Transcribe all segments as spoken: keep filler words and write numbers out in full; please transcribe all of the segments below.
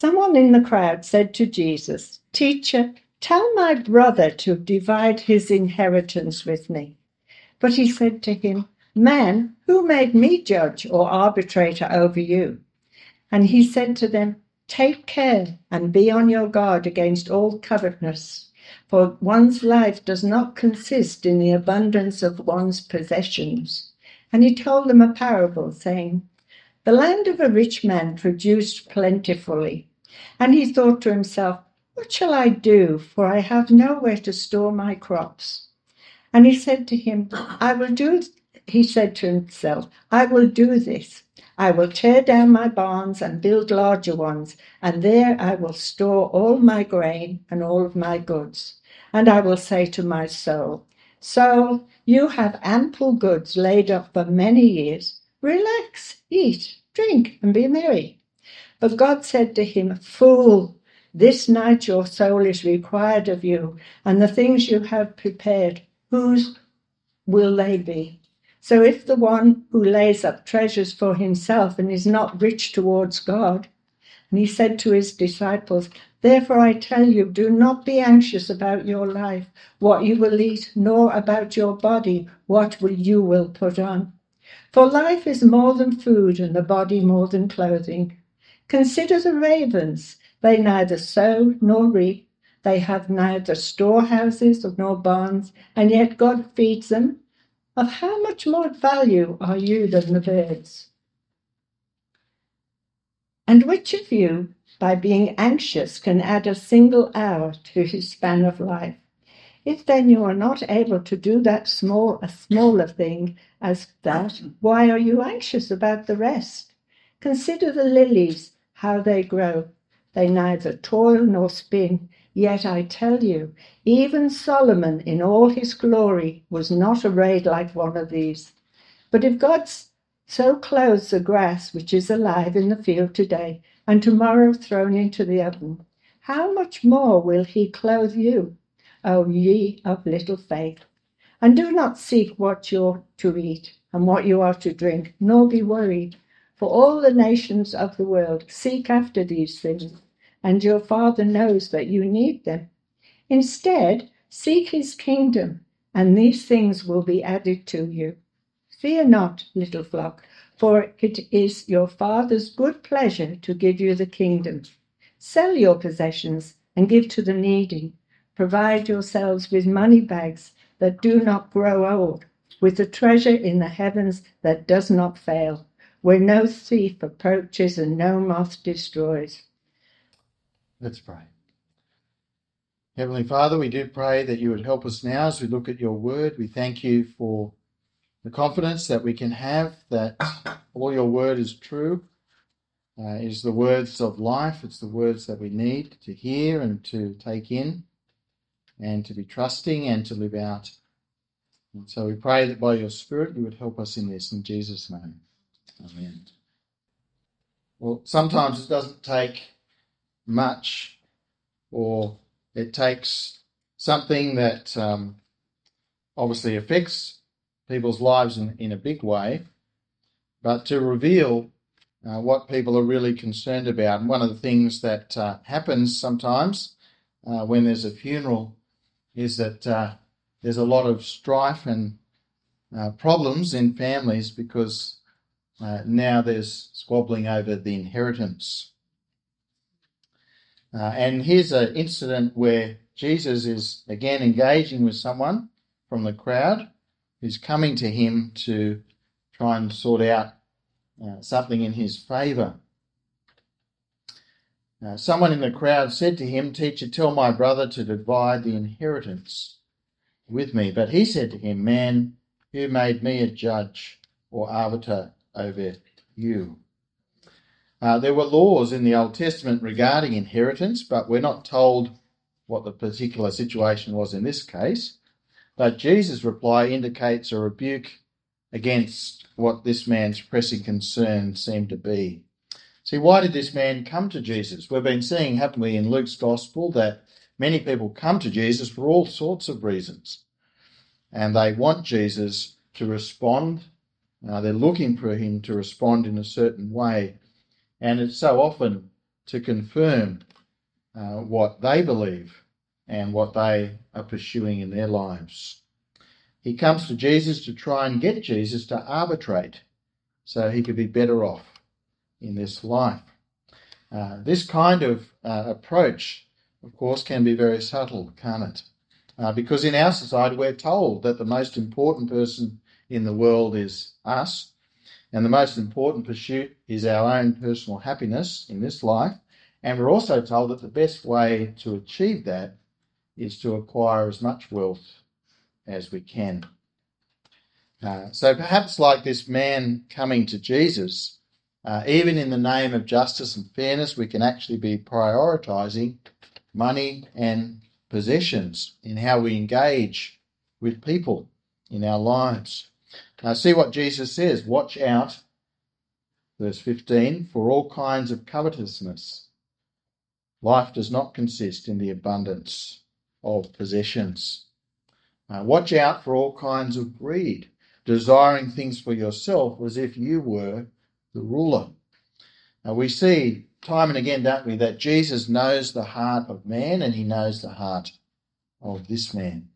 Someone in the crowd said to Jesus, "Teacher, tell my brother to divide his inheritance with me." But he said to him, "Man, who made me judge or arbitrator over you?" And he said to them, "Take care and be on your guard against all covetousness, for one's life does not consist in the abundance of one's possessions." And he told them a parable, saying, "The land of a rich man produced plentifully, and he thought to himself, 'What shall I do? For I have nowhere to store my crops.' And he said to him, I will do, he said to himself, I will do this. I will tear down my barns and build larger ones, and there I will store all my grain and all of my goods. And I will say to my soul, Soul, you have ample goods laid up for many years. Relax, eat, drink, and be merry." But God said to him, "Fool, this night your soul is required of you, and the things you have prepared, whose will they be?" So if the one who lays up treasures for himself and is not rich towards God, and he said to his disciples, "Therefore I tell you, do not be anxious about your life, what you will eat, nor about your body, what will you will put on. For life is more than food, and the body more than clothing. Consider the ravens, they neither sow nor reap, they have neither storehouses nor barns, and yet God feeds them. Of how much more value are you than the birds? And which of you, by being anxious, can add a single hour to his span of life? If then you are not able to do that small, a smaller thing as that, why are you anxious about the rest? Consider the lilies, how they grow. They neither toil nor spin. Yet I tell you, even Solomon in all his glory was not arrayed like one of these. But if God so clothes the grass which is alive in the field today, and tomorrow thrown into the oven, how much more will he clothe you, O ye of little faith? And do not seek what you're to eat and what you are to drink, nor be worried, for all the nations of the world seek after these things, and your Father knows that you need them. Instead, seek his kingdom, and these things will be added to you. Fear not, little flock, for it is your Father's good pleasure to give you the kingdom. Sell your possessions and give to the needy. Provide yourselves with money bags that do not grow old, with a treasure in the heavens that does not fail, where no thief approaches and no moth destroys." Let's pray. Heavenly Father, we do pray that you would help us now as we look at your word. We thank you for the confidence that we can have that all your word is true. Uh, it is the words of life. It's the words that we need to hear and to take in and to be trusting and to live out. And so we pray that by your Spirit you would help us in this. In Jesus' name. Amen. Well, sometimes it doesn't take much, or it takes something that um, obviously affects people's lives in, in a big way, but to reveal uh, what people are really concerned about. And one of the things that uh, happens sometimes uh, when there's a funeral is that uh, there's a lot of strife and uh, problems in families because uh, now there's squabbling over the inheritance. Uh, and here's an incident where Jesus is again engaging with someone from the crowd who's coming to him to try and sort out uh, something in his favour. Uh, someone in the crowd said to him, "Teacher, tell my brother to divide the inheritance with me." But he said to him, "Man, who made me a judge or arbiter over you?" Uh, there were laws in the Old Testament regarding inheritance, but we're not told what the particular situation was in this case. But Jesus' reply indicates a rebuke against what this man's pressing concern seemed to be. See, why did this man come to Jesus? We've been seeing, haven't we, in Luke's Gospel, that many people come to Jesus for all sorts of reasons. And they want Jesus to respond. Uh, they're looking for him to respond in a certain way. And it's so often to confirm uh, what they believe and what they are pursuing in their lives. He comes to Jesus to try and get Jesus to arbitrate so he could be better off in this life. Uh, this kind of uh, approach, of course, can be very subtle, can't it? Uh, because in our society we're told that the most important person in the world is us, and the most important pursuit is our own personal happiness in this life. And we're also told that the best way to achieve that is to acquire as much wealth as we can. Uh, so perhaps like this man coming to Jesus, uh, even in the name of justice and fairness, we can actually be prioritising money and possessions in how we engage with people in our lives. Now see what Jesus says, watch out, verse fifteen, for all kinds of covetousness. Life does not consist in the abundance of possessions. Uh, watch out for all kinds of greed, desiring things for yourself as if you were the ruler. Now we see time and again, don't we, that Jesus knows the heart of man and he knows the heart of this man.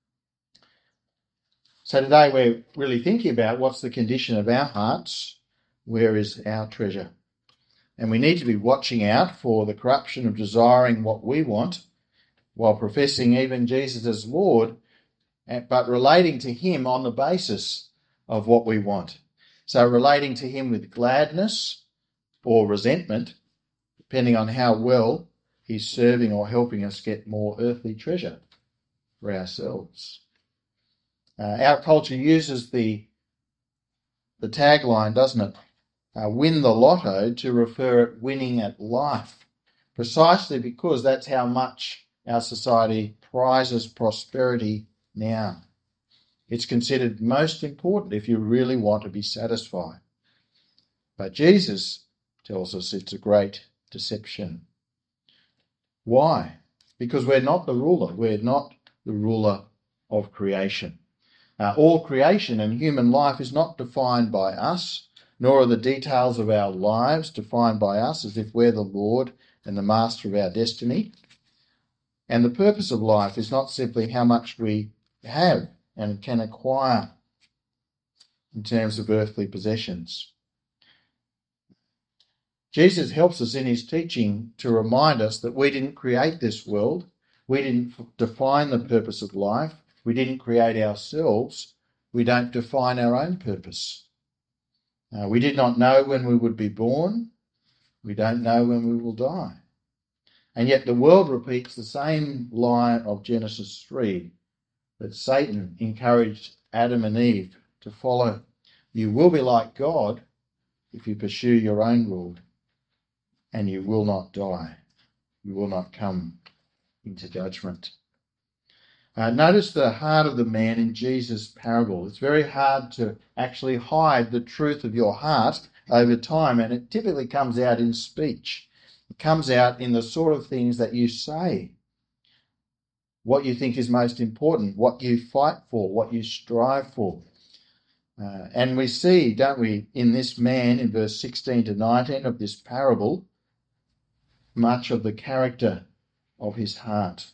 So today we're really thinking about what's the condition of our hearts, where is our treasure? And we need to be watching out for the corruption of desiring what we want while professing even Jesus as Lord, but relating to him on the basis of what we want. So relating to him with gladness or resentment, depending on how well he's serving or helping us get more earthly treasure for ourselves. Uh, our culture uses the, the tagline, doesn't it? Uh, win the lotto, to refer at winning at life, precisely because that's how much our society prizes prosperity now. It's considered most important if you really want to be satisfied. But Jesus tells us it's a great deception. Why? Because we're not the ruler. We're not the ruler of creation. Uh, all creation and human life is not defined by us, nor are the details of our lives defined by us as if we're the Lord and the master of our destiny. And the purpose of life is not simply how much we have and can acquire in terms of earthly possessions. Jesus helps us in his teaching to remind us that we didn't create this world. We didn't define the purpose of life. We didn't create ourselves. We don't define our own purpose. Uh, we did not know when we would be born. We don't know when we will die. And yet the world repeats the same lie of Genesis three that Satan encouraged Adam and Eve to follow. You will be like God if you pursue your own rule, and you will not die. You will not come into judgment. Uh, notice the heart of the man in Jesus' parable. It's very hard to actually hide the truth of your heart over time, and it typically comes out in speech. It comes out in the sort of things that you say, what you think is most important, what you fight for, what you strive for. Uh, and we see, don't we, in this man in verse sixteen to nineteen of this parable, much of the character of his heart.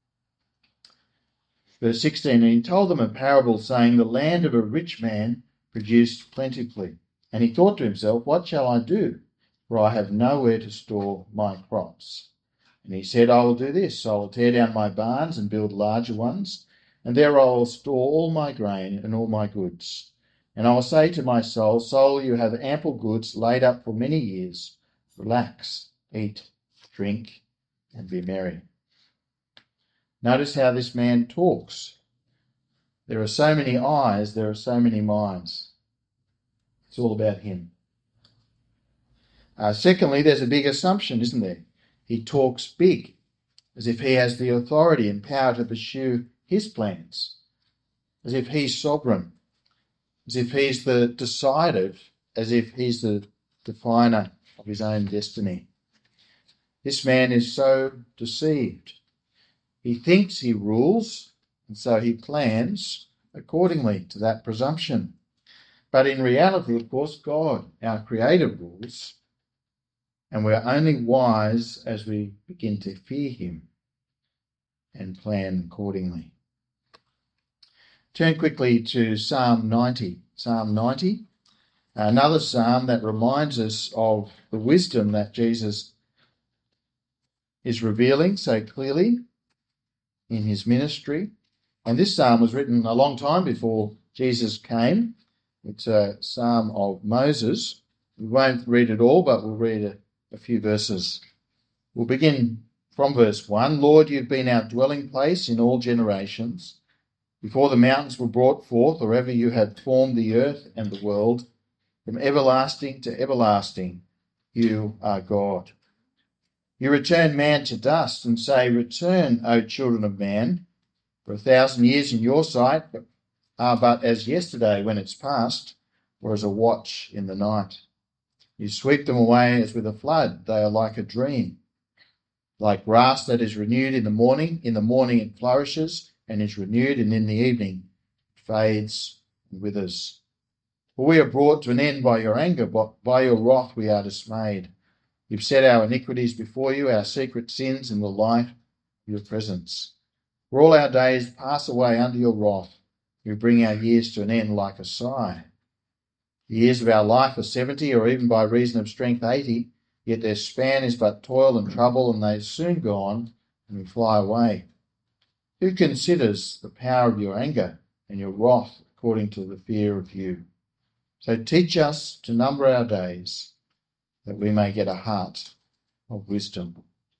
Verse sixteen, and he told them a parable saying, the land of a rich man produced plentifully. And he thought to himself, what shall I do? For I have nowhere to store my crops. And he said, I will do this. I will tear down my barns and build larger ones, and there I will store all my grain and all my goods. And I will say to my soul, soul, you have ample goods laid up for many years. Relax, eat, drink, and be merry. Notice how this man talks. There are so many eyes, there are so many minds. It's all about him. Uh, secondly, there's a big assumption, isn't there? He talks big, as if he has the authority and power to pursue his plans, as if he's sovereign, as if he's the decider, as if he's the definer of his own destiny. This man is so deceived. He thinks he rules, and so he plans accordingly to that presumption. But in reality, of course, God, our Creator, rules, and we're only wise as we begin to fear him and plan accordingly. Turn quickly to Psalm ninety. Psalm ninety, another psalm that reminds us of the wisdom that Jesus is revealing so clearly in his ministry. And this psalm was written a long time before Jesus came. It's a psalm of Moses. We won't read it all, but we'll read a, a few verses. We'll begin from verse one. Lord, you've been our dwelling place in all generations. Before the mountains were brought forth, or ever you had formed the earth and the world, from everlasting to everlasting, you are God. You return man to dust and say, return, O children of man, for a thousand years in your sight are but as yesterday when it's past, or as a watch in the night. You sweep them away as with a flood. They are like a dream. Like grass that is renewed in the morning, in the morning it flourishes and is renewed, and in the evening it fades and withers. For we are brought to an end by your anger, but by your wrath we are dismayed. You've set our iniquities before you, our secret sins in the light of your presence. For all our days pass away under your wrath. You bring our years to an end like a sigh. The years of our life are seventy, or even by reason of strength eighty, yet their span is but toil and trouble, and they soon go on, and we fly away. Who considers the power of your anger and your wrath according to the fear of you? So teach us to number our days, that we may get a heart of wisdom.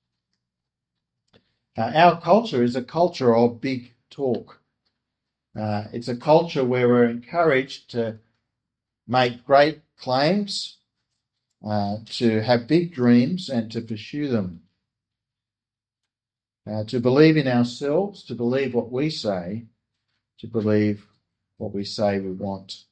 Uh, our culture is a culture of big talk. Uh, it's a culture where we're encouraged to make great claims, uh, to have big dreams and to pursue them. Uh, to believe in ourselves, to believe what we say, to believe what we say we want.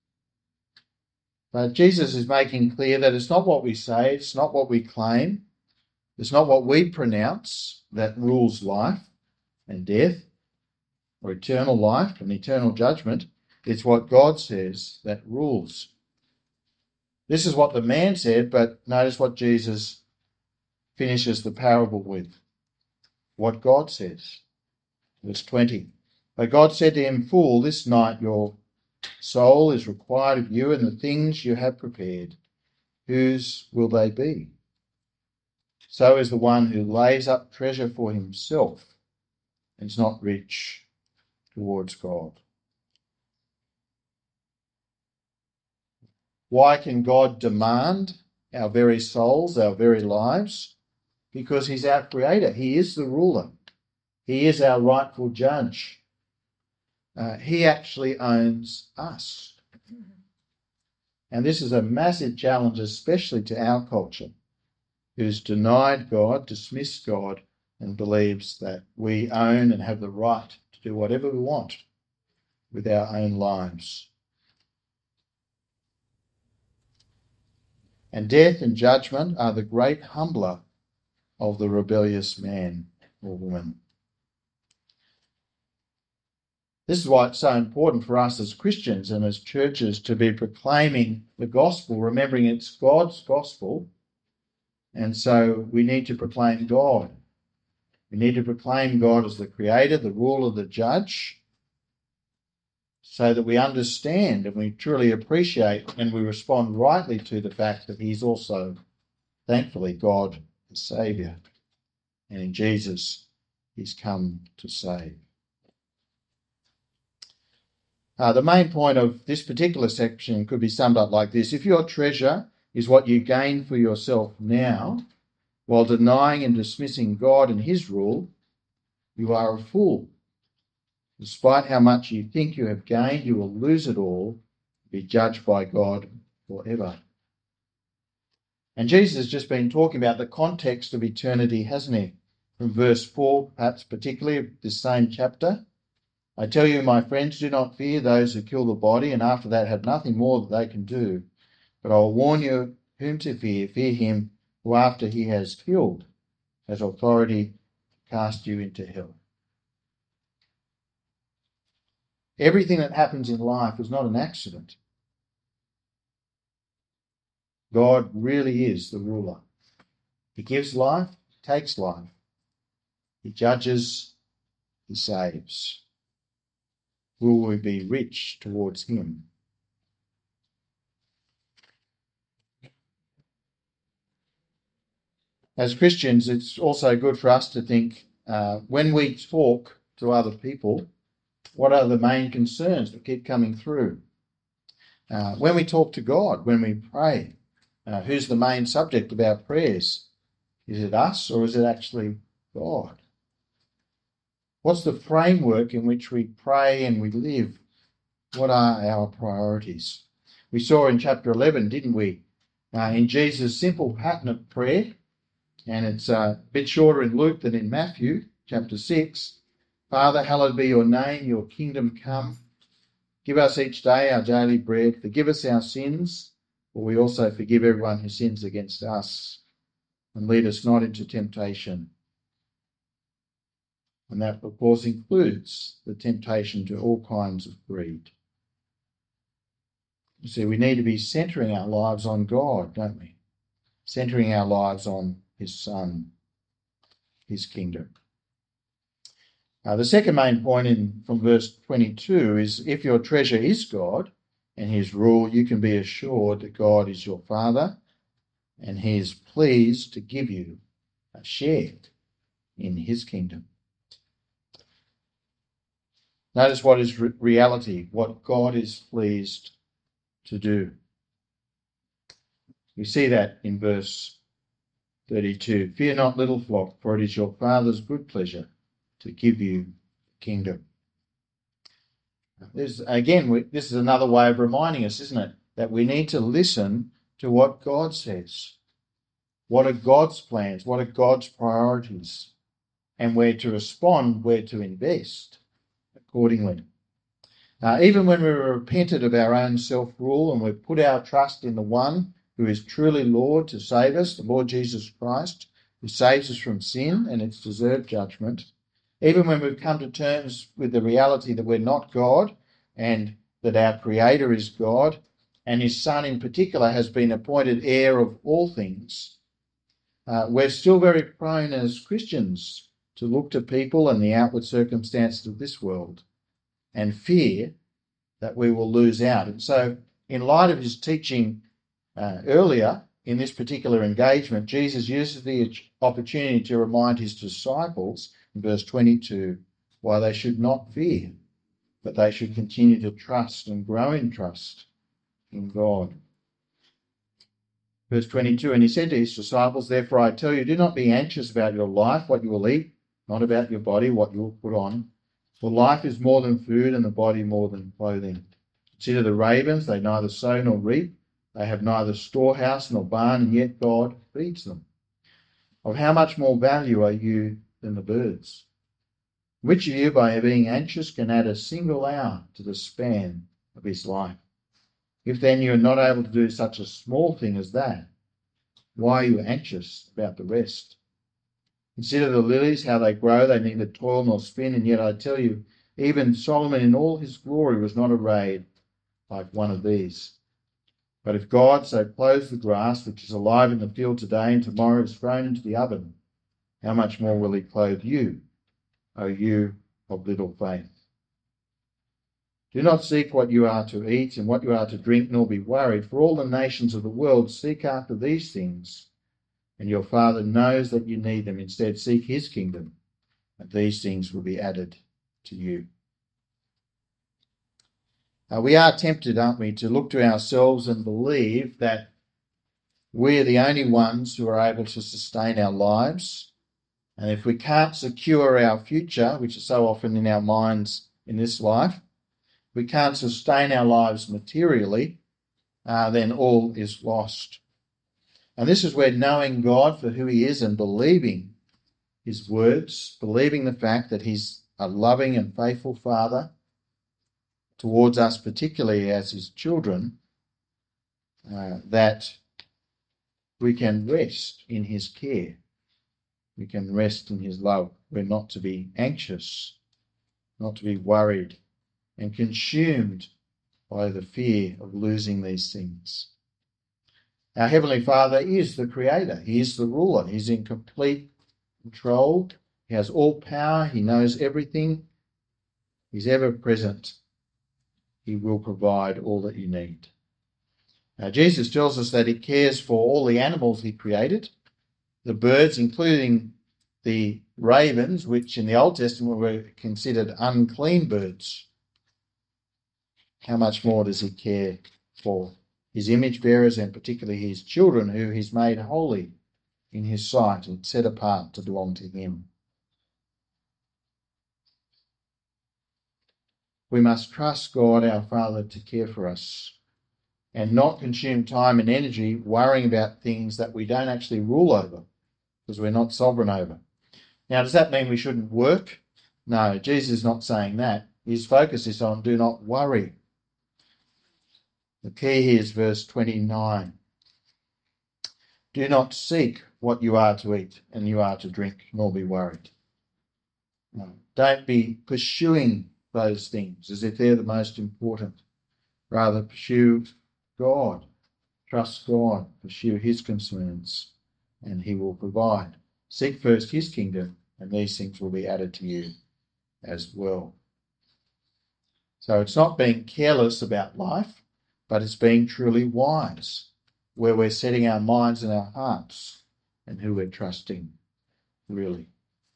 But Jesus is making clear that it's not what we say, it's not what we claim, it's not what we pronounce that rules life and death, or eternal life and eternal judgment. It's what God says that rules. This is what the man said, but notice what Jesus finishes the parable with. What God says. Verse twenty. But God said to him, Fool, this night your soul is required of you, and the things you have prepared, whose will they be? So is the one who lays up treasure for himself and is not rich towards God. Why can God demand our very souls, our very lives? Because he's our creator. He is the ruler. He is our rightful judge. Uh, he actually owns us. And this is a massive challenge, especially to our culture, who's denied God, dismissed God, and believes that we own and have the right to do whatever we want with our own lives. And death and judgment are the great humbler of the rebellious man or woman. This is why it's so important for us as Christians and as churches to be proclaiming the gospel, remembering it's God's gospel, and so we need to proclaim God. We need to proclaim God as the creator, the ruler, the judge, so that we understand and we truly appreciate and we respond rightly to the fact that he's also, thankfully, God the Saviour. And in Jesus, he's come to save. Uh, the main point of this particular section could be summed up like this. If your treasure is what you gain for yourself now, while denying and dismissing God and his rule, you are a fool. Despite how much you think you have gained, you will lose it all, be judged by God forever. And Jesus has just been talking about the context of eternity, hasn't he? From verse four, perhaps particularly of this same chapter. I tell you, my friends, do not fear those who kill the body, and after that have nothing more that they can do. But I will warn you whom to fear. Fear him who, after he has killed, has authority to cast you into hell. Everything that happens in life is not an accident. God really is the ruler. He gives life, takes life. He judges, he saves. Will we be rich towards him? As Christians, it's also good for us to think, uh, when we talk to other people, what are the main concerns that keep coming through? Uh, when we talk to God, when we pray, uh, who's the main subject of our prayers? Is it us or is it actually God? What's the framework in which we pray and we live? What are our priorities? We saw in chapter eleven, didn't we, uh, in Jesus' simple pattern of prayer, and it's a bit shorter in Luke than in Matthew, chapter six. Father, hallowed be your name, your kingdom come. Give us each day our daily bread. Forgive us our sins, for we also forgive everyone who sins against us. And lead us not into temptation. And that, of course, includes the temptation to all kinds of greed. You see, we need to be centering our lives on God, don't we? Centering our lives on his Son, his kingdom. Uh, the second main point in from verse twenty-two is, if your treasure is God and his rule, you can be assured that God is your Father and he is pleased to give you a share in his kingdom. Notice what is re- reality, what God is pleased to do. We see that in verse thirty-two. Fear not, little flock, for it is your Father's good pleasure to give you the kingdom. There's, again, we, this is another way of reminding us, isn't it, that we need to listen to what God says. What are God's plans? What are God's priorities? And where to respond, where to invest accordingly. Uh, even when we've repented of our own self-rule and we've put our trust in the one who is truly Lord to save us, the Lord Jesus Christ, who saves us from sin and its deserved judgment, even when we've come to terms with the reality that we're not God and that our Creator is God and his Son in particular has been appointed heir of all things, uh, we're still very prone as Christians to look to people and the outward circumstances of this world and fear that we will lose out. And so, in light of his teaching uh, earlier in this particular engagement, Jesus uses the opportunity to remind his disciples in verse twenty-two why they should not fear, but they should continue to trust and grow in trust in God. Verse twenty-two, and he said to his disciples, therefore I tell you, do not be anxious about your life, what you will eat, not about your body, what you will put on. For life is more than food, and the body more than clothing. Consider the ravens, they neither sow nor reap, they have neither storehouse nor barn, and yet God feeds them. Of how much more value are you than the birds? Which of you, by being anxious, can add a single hour to the span of his life? If then you are not able to do such a small thing as that, why are you anxious about the rest? Consider the lilies, how they grow, they neither toil nor spin, and yet I tell you, even Solomon in all his glory was not arrayed like one of these. But if God so clothes the grass, which is alive in the field today and tomorrow is thrown into the oven, how much more will he clothe you, O you of little faith? Do not seek what you are to eat and what you are to drink, nor be worried, for all the nations of the world seek after these things, and your Father knows that you need them. Instead, seek his kingdom, and these things will be added to you. Uh, we are tempted, aren't we, to look to ourselves and believe that we are the only ones who are able to sustain our lives. And if we can't secure our future, which is so often in our minds in this life, we can't sustain our lives materially, uh, then all is lost. And this is where knowing God for who he is and believing his words, believing the fact that he's a loving and faithful Father towards us, particularly as his children, uh, that we can rest in his care. We can rest in his love. We're not to be anxious, not to be worried and consumed by the fear of losing these things. Our Heavenly Father is the Creator. He is the ruler. He's in complete control. He has all power. He knows everything. He's ever present. He will provide all that you need. Now, Jesus tells us that he cares for all the animals he created, the birds, including the ravens, which in the Old Testament were considered unclean birds. How much more does he care for his image bearers, and particularly his children, who he's made holy in his sight and set apart to belong to him? We must trust God, our Father, to care for us and not consume time and energy worrying about things that we don't actually rule over, because we're not sovereign over. Now, does that mean we shouldn't work? No, Jesus is not saying that. His focus is on do not worry. The key here is verse twenty-nine. Do not seek what you are to eat and you are to drink, nor be worried. No, don't be pursuing those things as if they're the most important. Rather, pursue God. Trust God. Pursue his concerns, and he will provide. Seek first his kingdom, and these things will be added to you as well. So it's not being careless about life, but it's being truly wise, where we're setting our minds and our hearts and who we're trusting, really.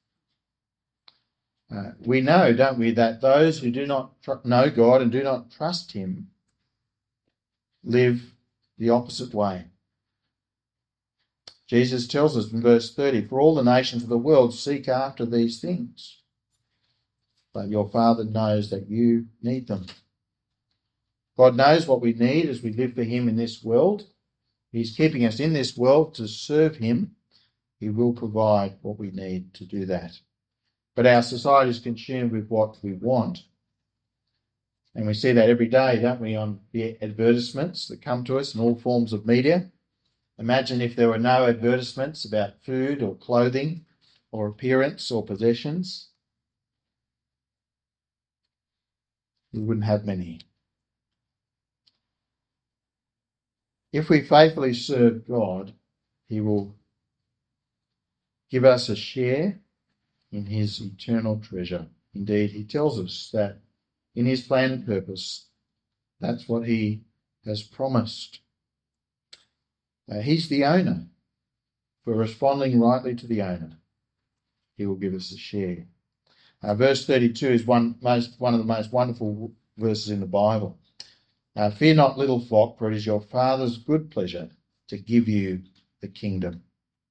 Uh, we know, don't we, that those who do not tr- know God and do not trust him live the opposite way. Jesus tells us in verse thirty, for all the nations of the world seek after these things, but your Father knows that you need them. God knows what we need as we live for him in this world. He's keeping us in this world to serve him. He will provide what we need to do that. But our society is consumed with what we want. And we see that every day, don't we, on the advertisements that come to us in all forms of media. Imagine if there were no advertisements about food or clothing or appearance or possessions. We wouldn't have many. If we faithfully serve God, he will give us a share in his eternal treasure. Indeed, he tells us that in his plan and purpose, that's what he has promised. Uh, he's the owner. For responding rightly to the owner, he will give us a share. Uh, verse thirty-two is one, most, one of the most wonderful verses in the Bible. Uh, Fear not, little flock, for it is your Father's good pleasure to give you the kingdom.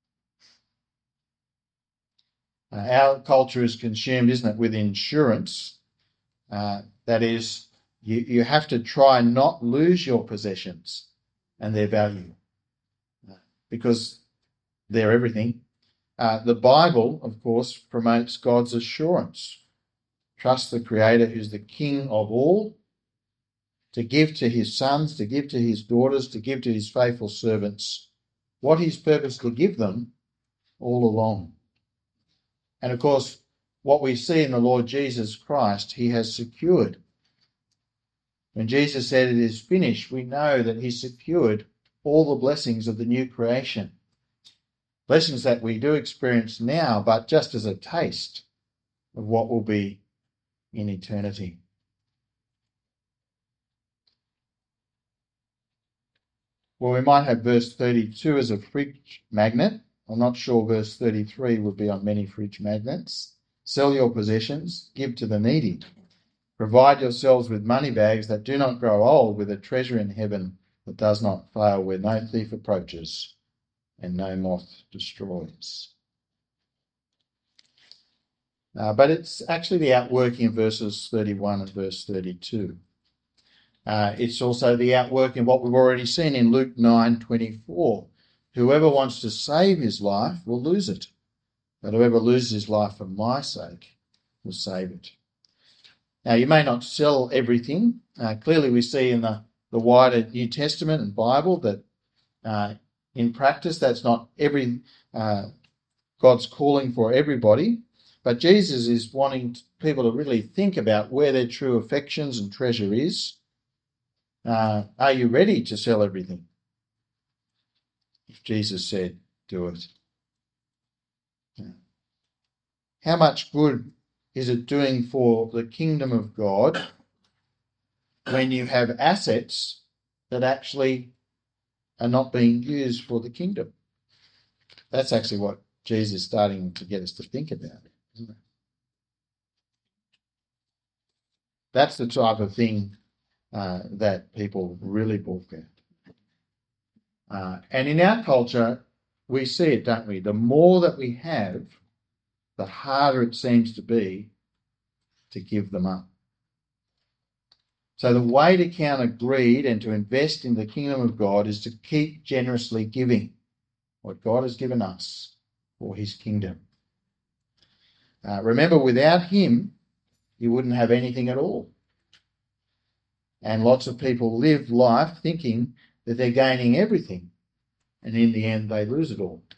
Uh, our culture is consumed, isn't it, with insurance. Uh, that is, you, you have to try and not lose your possessions and their value uh, because they're everything. Uh, the Bible, of course, promotes God's assurance. Trust the Creator who's the King of all, to give to his sons, to give to his daughters, to give to his faithful servants what he's purposed to give them all along. And of course, what we see in the Lord Jesus Christ, he has secured. When Jesus said it is finished, we know that he secured all the blessings of the new creation. Blessings that we do experience now, but just as a taste of what will be in eternity. Well, we might have verse thirty-two as a fridge magnet. I'm not sure verse thirty-three would be on many fridge magnets. Sell your possessions, give to the needy. Provide yourselves with money bags that do not grow old, with a treasure in heaven that does not fail, where no thief approaches and no moth destroys. Uh, but it's actually the outworking of verses thirty-one and verse thirty-two. Uh, it's also the outworking of what we've already seen in Luke nine twenty-four. Whoever wants to save his life will lose it, but whoever loses his life for my sake will save it. Now, you may not sell everything. Uh, clearly, we see in the, the wider New Testament and Bible that uh, in practice, that's not every uh, God's calling for everybody. But Jesus is wanting people to really think about where their true affections and treasure is. Uh, are you ready to sell everything? if Jesus said, do it. How much good is it doing for the kingdom of God when you have assets that actually are not being used for the kingdom? That's actually what Jesus is starting to get us to think about, isn't it? That's the type of thing uh, that people really balk at. Uh, and in our culture, we see it, don't we? The more that we have, the harder it seems to be to give them up. So the way to counter greed and to invest in the kingdom of God is to keep generously giving what God has given us for his kingdom. Uh, remember, without him, you wouldn't have anything at all. And lots of people live life thinking that they're gaining everything, and in the end they lose it all.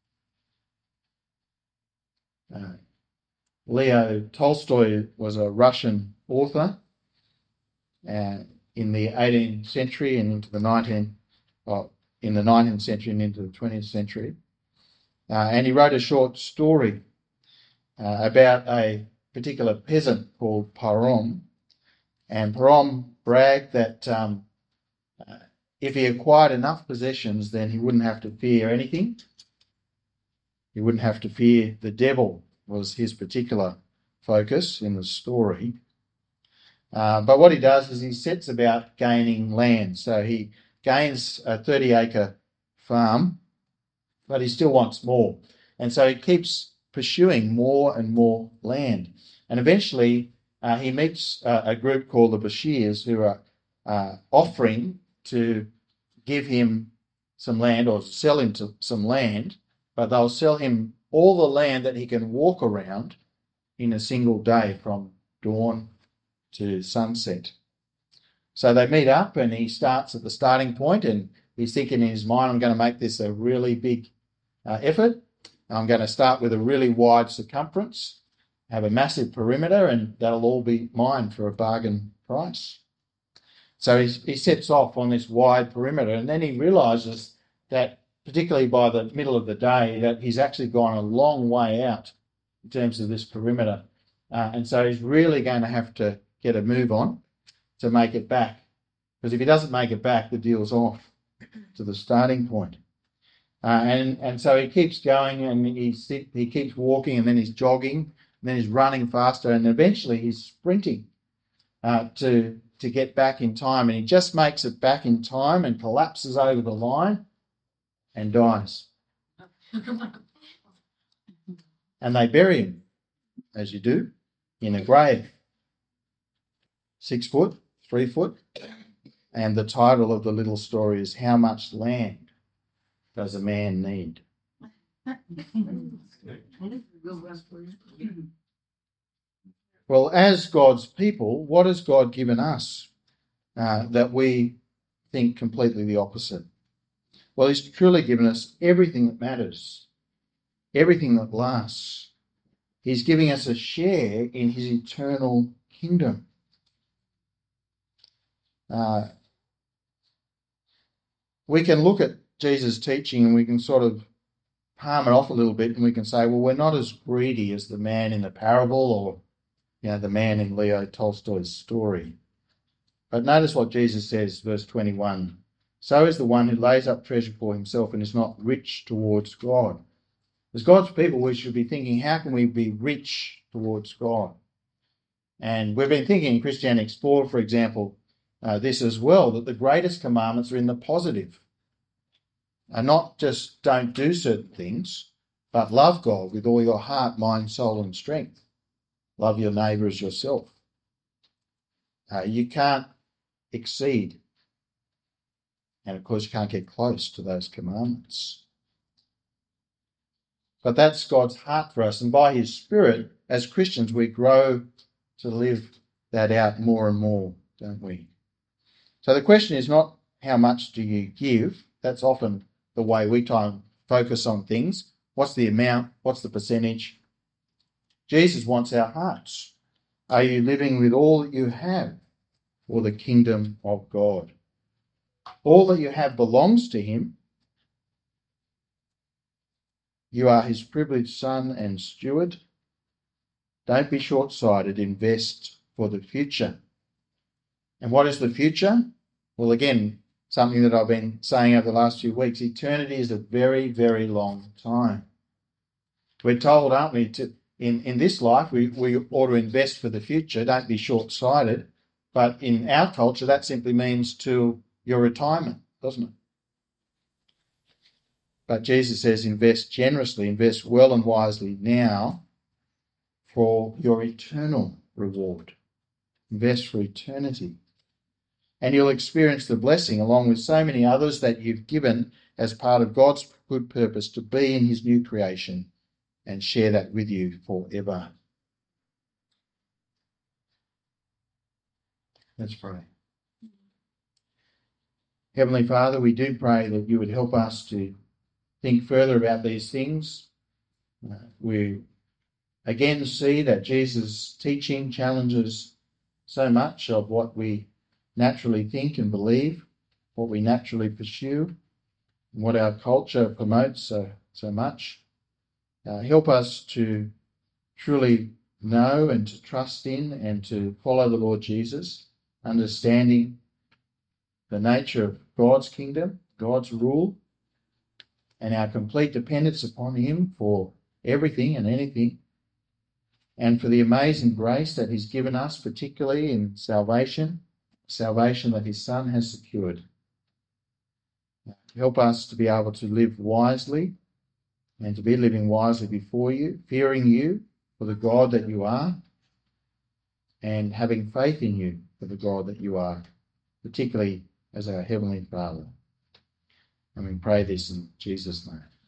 Uh, Leo Tolstoy was a Russian author uh, in the eighteenth century and into the nineteenth, well, in the nineteenth century and into the twentieth century. Uh, and he wrote a short story uh, about a particular peasant called Parom. And Parom bragged that um, uh, if he acquired enough possessions, then he wouldn't have to fear anything. He wouldn't have to fear the devil, was his particular focus in the story. Uh, but what he does is he sets about gaining land. So he gains a thirty acre farm, but he still wants more. And so he keeps pursuing more and more land. And eventually uh, he meets uh, a group called the Bashirs who are uh, offering to give him some land or sell him to some land, but they'll sell him all the land that he can walk around in a single day from dawn to sunset. So they meet up and he starts at the starting point and he's thinking in his mind, I'm going to make this a really big uh, effort. I'm going to start with a really wide circumference, have a massive perimeter, and that'll all be mine for a bargain price. So he, he sets off on this wide perimeter, and then he realises that, particularly by the middle of the day, that he's actually gone a long way out in terms of this perimeter. Uh, and so he's really going to have to get a move on to make it back. Because if he doesn't make it back, the deal's off to the starting point. Uh, and, and so he keeps going and he, he keeps walking, and then he's jogging, and then he's running faster, and eventually he's sprinting uh, to, to get back in time. And he just makes it back in time and collapses over the line and dies. And they bury him, as you do, in a grave. Six foot, three foot. And the title of the little story is How Much Land Does a Man Need? Well, as God's people, what has God given us uh, that we think completely the opposite? Well, he's truly given us everything that matters, everything that lasts. He's giving us a share in his eternal kingdom. Uh, we can look at Jesus' teaching and we can sort of palm it off a little bit, and we can say, well, we're not as greedy as the man in the parable or, you know, the man in Leo Tolstoy's story. But notice what Jesus says, verse twenty-one. So is the one who lays up treasure for himself and is not rich towards God. As God's people, we should be thinking, how can we be rich towards God? And we've been thinking in Christianity Explored, for example, uh, this as well, that the greatest commandments are in the positive. And not just don't do certain things, but love God with all your heart, mind, soul and strength. Love your neighbour as yourself. Uh, you can't exceed. And of course you can't get close to those commandments. But that's God's heart for us. And by his Spirit, as Christians, we grow to live that out more and more, don't we? So the question is not how much do you give. That's often the way we try and focus on things. What's the amount? What's the percentage? Jesus wants our hearts. Are you living with all that you have for the kingdom of God? All that you have belongs to him, You are his privileged son and steward. Don't be short-sighted. Invest for the future. And what is the future? Well, again, something that I've been saying over the last few weeks, eternity is a very, very long time. We're told, aren't we, to, in, in this life, we, we ought to invest for the future. Don't be short-sighted. But in our culture, that simply means to your retirement, doesn't it? But Jesus says invest generously, invest well and wisely now for your eternal reward. Invest for eternity. And you'll experience the blessing along with so many others that you've given as part of God's good purpose to be in his new creation and share that with you forever. Let's pray. Heavenly Father, we do pray that you would help us to think further about these things. Uh, we again see that Jesus' teaching challenges so much of what we naturally think and believe, what we naturally pursue, and what our culture promotes so, so much. Uh, help us to truly know and to trust in and to follow the Lord Jesus, understanding the nature of God's kingdom, God's rule, and our complete dependence upon him for everything and anything, and for the amazing grace that he's given us, particularly in salvation, salvation that his Son has secured. Help us to be able to live wisely and to be living wisely before you, fearing you for the God that you are, and having faith in you for the God that you are, particularly as our Heavenly Father. And we pray this in Jesus' name.